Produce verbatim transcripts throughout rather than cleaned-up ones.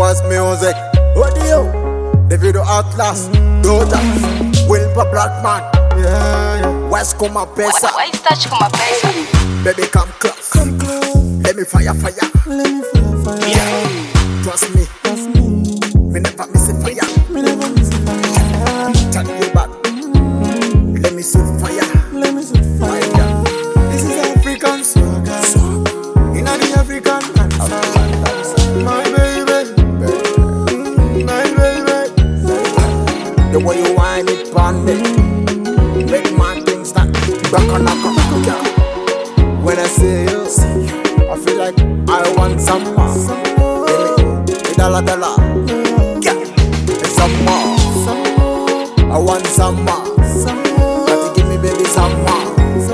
Boss music. Audio. Davido Atlas. Doja. Wilpa Blackman. Yeah, yeah. West Kuma Pesa. Why is touch Kuma Pesa? Baby, come close. Come close. Let me fire, fire. Let me fire, fire. Yeah. Trust me. Trust me. Me never miss a fire. Me never miss a fire. Tell you back. Let me see fire. Let me see fire. Fire. This is African swagger. In the African dance. My baby. Mm, my baby. The way you whine it on me. Make my things start. Back on a when I see you, I feel like I want some more. Give me a dollar, dollar. Yeah, some more. I want some more. Got to give me baby some more.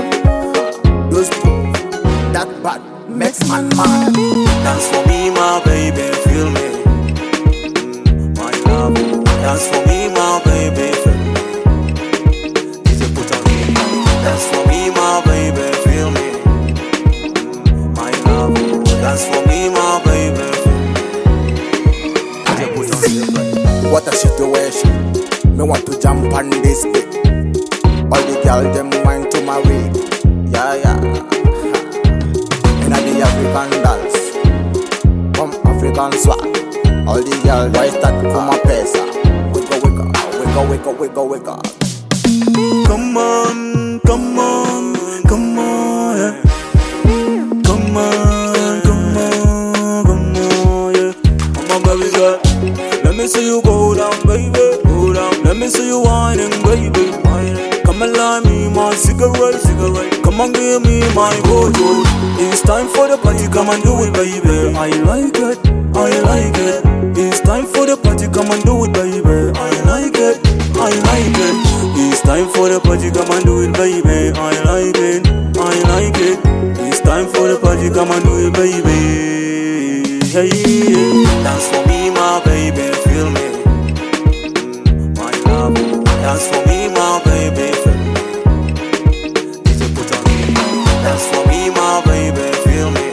Those that bad makes man mad. Dance for me, my baby, feel me. Mm, my love. Dance for me, my baby, feel me. D J put on me. Dance for me, my baby, feel me. Mm, my love. Dance for me, my baby, feel me. D J put on me. What a situation. Me want to jump on this bit. All the girls them want to marry. Yeah, yeah. In the African dance, from African swag. All the girls why start from a pesa. Wiggle, wiggle, wiggle, wiggle, wiggle, wiggle. Come on, come on, come on, yeah. Come on, come on, come on, yeah. Come on, baby girl. Let me see you go down, baby. Go down. Let me see you whining, baby. Whining. Come and light me my cigarette, cigarette. Come and give me my bottle. It's time for the party, come and do it, baby. I like it, I like it. It's time for the party, come and do it, baby. I like it, I like it. It's time for the party, come and do it, baby. I like it, I like it. It's time for the party, come and do it, baby. Hey, yeah. Dance for me, my baby, feel me. Mm, my love. Dance for me, my baby, feel me. D J put on me. Dance for me, my baby, feel me.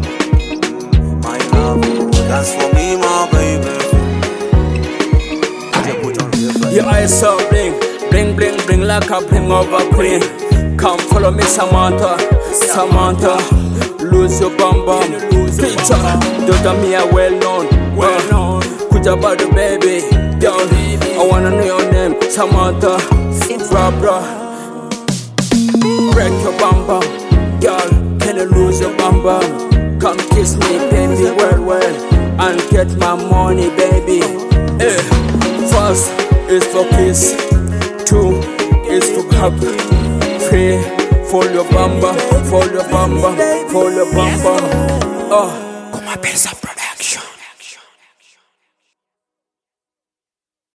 Mm, my love. Dance for me, my baby, feel me. D J put on me. Your eyes so bling, bling, bling, bling like a bling over queen. Come follow me, Samantha, Samantha. Lose your bum bum. Picture, Doja me a well known, well known. Kuja body baby, girl. I wanna know your name, Samantha. Bra bra. Break your bum bum, girl. Can you lose your bum bum? Come kiss me, baby, well well, and get my money, baby. Eh. First is for kiss, two is for hug, three for your bamba, for your bamba, for your bamba. Oh, Kuma Pesa Production.